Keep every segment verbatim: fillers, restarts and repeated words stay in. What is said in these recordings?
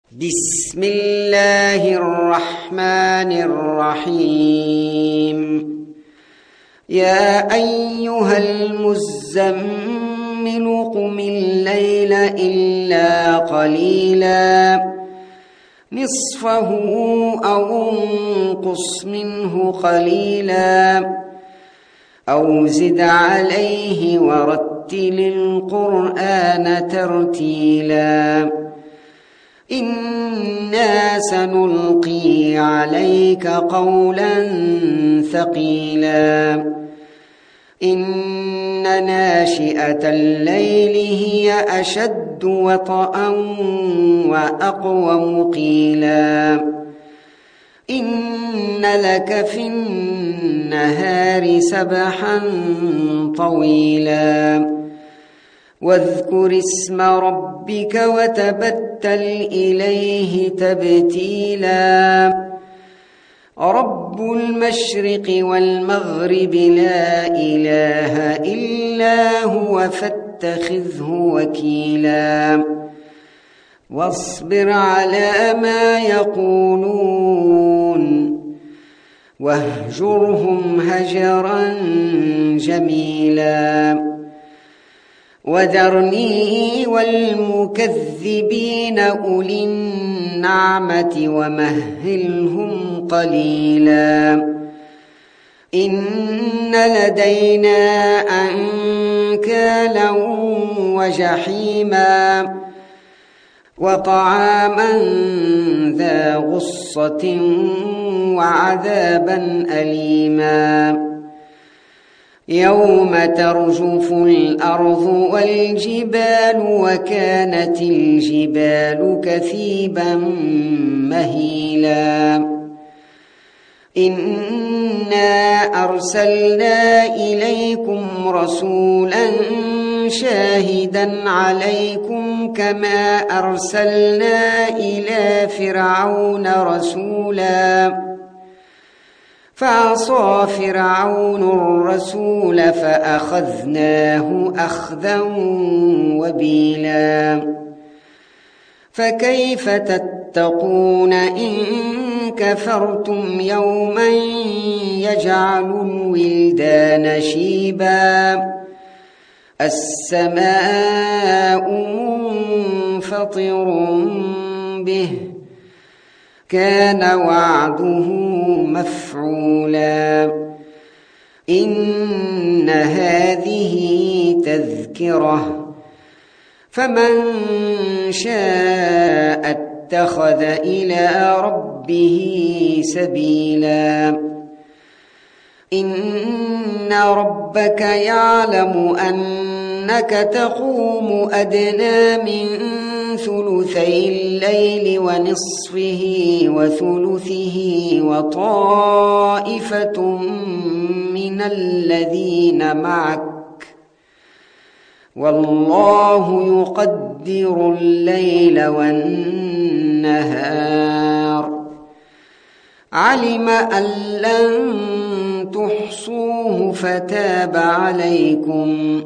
بسم الله الرحمن الرحيم. يا أيها المزمل قم الليل إلا قليلا نصفه أو انقص منه قليلا أو زد عليه ورتل القرآن ترتيلا إنا سنلقي عليك قولا ثقيلا إن ناشئة الليل هي أشد وطئا وأقوم قيلا إن لك في النهار سبحا طويلا واذكر اسم ربك وتبتل إليه تبتيلا رب المشرق والمغرب لا إله إلا هو فاتخذه وكيلا واصبر على ما يقولون واهجرهم هجرا جميلا وذرني والمكذبين أولي النعمة ومهلهم قليلا إن لدينا أنكالا وجحيما وطعاما ذا غصة وعذابا أليما يوم ترجف الأرض والجبال وكانت الجبال كثيبا مهيلا إنا أرسلنا إليكم رسولا شاهدا عليكم كما أرسلنا إلى فرعون رسولا فعصى فرعون الرسول فأخذناه أخذا وبيلا فكيف تتقون إن كفرتم يوما يجعل الولدان شيبا السماء منفطر به كان وعده مفعولا إن هذه تذكرة فمن شاء اتخذ إلى ربه سبيلا إن ربك يعلم أنك تقوم أدنى من ثلثي الليل ونصفه وثلثه وطائفة من الذين معك والله يقدر الليل والنهار علم أن لن تحصوه فتاب عليكم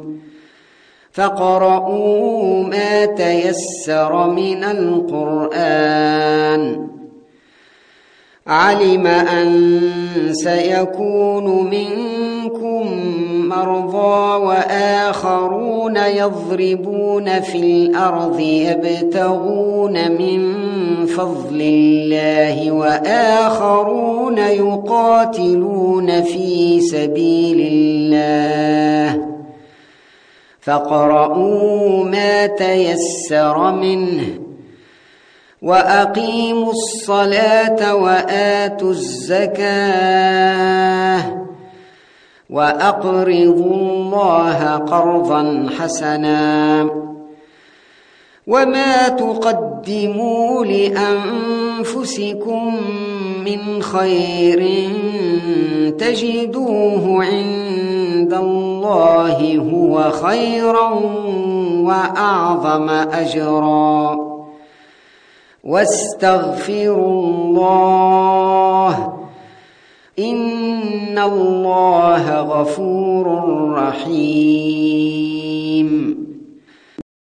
فاقرؤوا ما تيسر من القرآن علم أن سيكون منكم مرضى وآخرون يضربون في الأرض يبتغون من فضل الله وآخرون يقاتلون في سبيل الله فاقرؤوا ما تيسر منه وأقيموا الصلاة وآتوا الزكاة وأقرضوا الله قرضا حسنا وما تقدموا لأنفسكم من خير تجدوه عند الله هو خيرا وأعظم أجرا واستغفروا الله إن الله غفور رحيم.